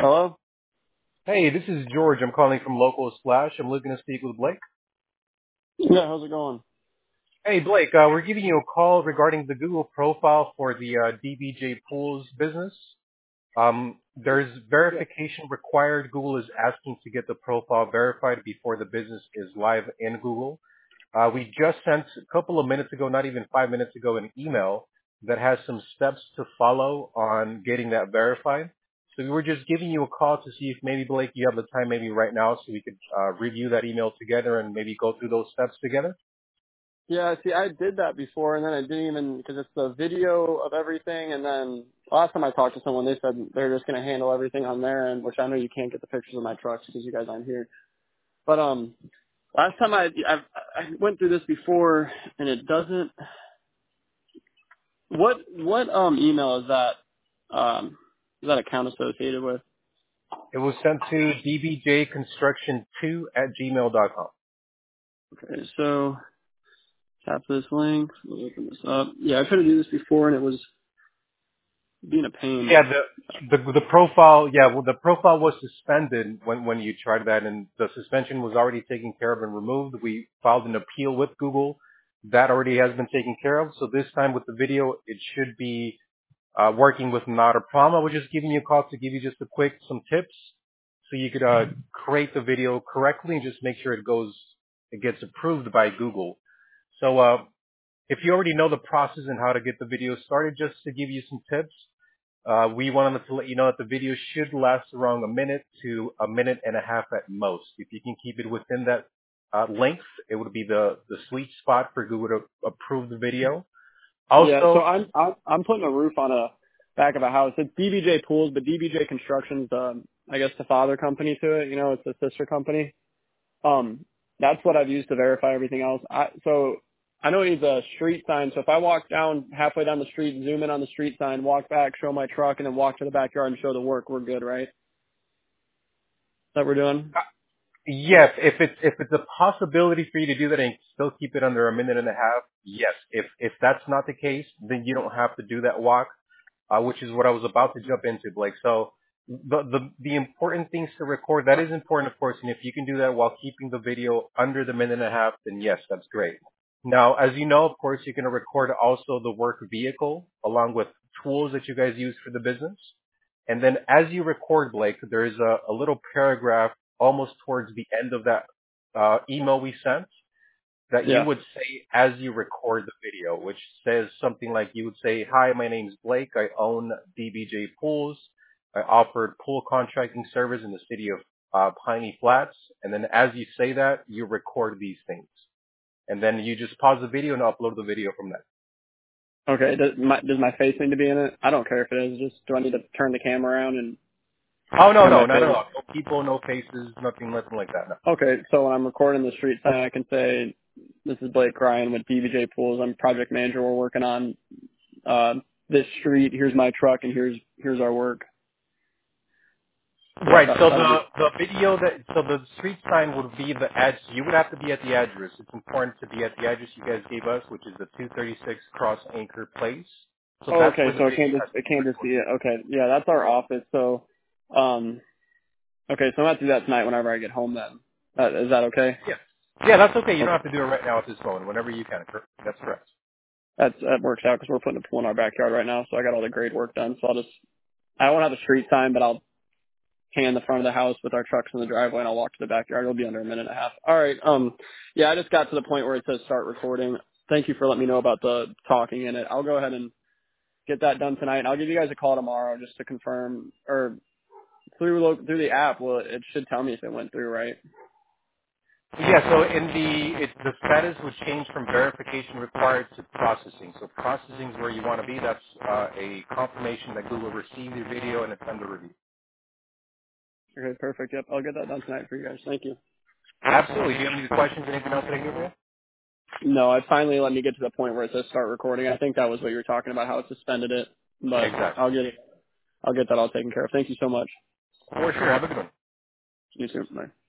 Hello? Hey, this is George. I'm calling from Local Splash. I'm looking to speak with Blake. Yeah, how's it going? Hey, Blake, we're giving you a call regarding the Google profile for the DBJ Pools business. There's Yeah. verification required. Google is asking to get the profile verified before the business is live in Google. We just sent a couple of minutes ago, not even 5 minutes ago, an email that has some steps to follow on getting that verified. So we were just giving you a call to see if maybe, Blake, you have the time maybe right now so we could review that email together and maybe go through those steps together. Yeah, see, I did that before, and then I didn't even, because it's the video of everything, and then last time I talked to someone, they said they're just going to handle everything on their end, which I know you can't get the pictures of my trucks because you guys aren't here. But last time I went through this before, and it doesn't, what email is that account associated with? It was sent to dbjconstruction2@gmail.com. Okay, so tap this link, we'll open this up. Yeah, I tried to do this before, and it was being a pain. Yeah, the profile, yeah, well, the profile was suspended when you tried that, and the suspension was already taken care of and removed. We filed an appeal with Google. That already has been taken care of. So this time with the video, it should be working with not a problem. I was just giving you a call to give you just some tips so you could create the video correctly and just make sure it gets approved by Google. So if you already know the process and how to get the video started, just to give you some tips, we wanted to let you know that the video should last around a minute to a minute and a half at most. If you can keep it within that length, it would be the sweet spot for Google to approve the video. Yeah, so Also, I'm putting a roof on a back of a house. It's DBJ Pools, but DBJ Construction's I guess the father company to it. You know, it's the sister company. That's what I've used to verify everything else. So I know it needs a street sign. So if I walk down halfway down the street, zoom in on the street sign, walk back, show my truck, and then walk to the backyard and show the work, we're good, right? That we're doing. yes, if it's a possibility for you to do that and still keep it under a minute and a half, yes. If that's not the case, then you don't have to do that walk, which is what I was about to jump into, Blake. So the important things to record, that is important, of course, and if you can do that while keeping the video under the minute and a half, then yes, that's great. Now, as you know, of course, you're going to record also the work vehicle along with tools that you guys use for the business. And then as you record, Blake, there is a little paragraph almost towards the end of that email we sent that you Yeah. would say as you record the video, which says something like you would say, "Hi, my name's Blake. I own DBJ Pools. I offered pool contracting service in the city of Piney Flats." And then as you say that, you record these things. And then you just pause the video and upload the video from there. Okay. Does my face need to be in it? I don't care if it is. Just do I need to turn the camera around and Oh, no, turn no, my not at face? all. No people, no faces, nothing like that. No. Okay, so when I'm recording the street sign, I can say, "This is Blake Ryan with DBJ Pools. I'm project manager. We're working on this street. Here's my truck, and here's our work." Right. So That'll be the street sign would be the ad. You would have to be at the address. It's important to be at the address you guys gave us, which is the 236 Cross Anchor Place. So oh, that's okay. where the So video has to it be can't just recorded. be it. Okay, yeah, that's our office. So, okay, so I'm gonna do that tonight whenever I get home. Then is that okay? Yeah. Yeah, that's okay. You don't Okay, have to do it right now with this phone. Whenever you can. That's correct. that works out because we're putting a pool in our backyard right now. So I got all the grade work done. So I won't have a street sign, but I'll pan the front of the house with our trucks in the driveway, and I'll walk to the backyard. It'll be under a minute and a half. All right. Yeah, I just got to the point where it says start recording. Thank you for letting me know about the talking in it. I'll go ahead and get that done tonight, and I'll give you guys a call tomorrow just to confirm, or through the app. Well, it should tell me if it went through, right? Yeah, so the status would change from verification required to processing. So processing is where you want to be. That's a confirmation that Google received your video and it's under review. Okay, perfect. Yep, I'll get that done tonight for you guys. Thank you. Absolutely. Do you have any questions? Anything else that I can do? No, it finally let me get to the point where it says start recording. I think that was what you were talking about, how it suspended it, but Exactly. I'll get that all taken care of. Thank you so much. For sure. Have a good one. You too. Bye.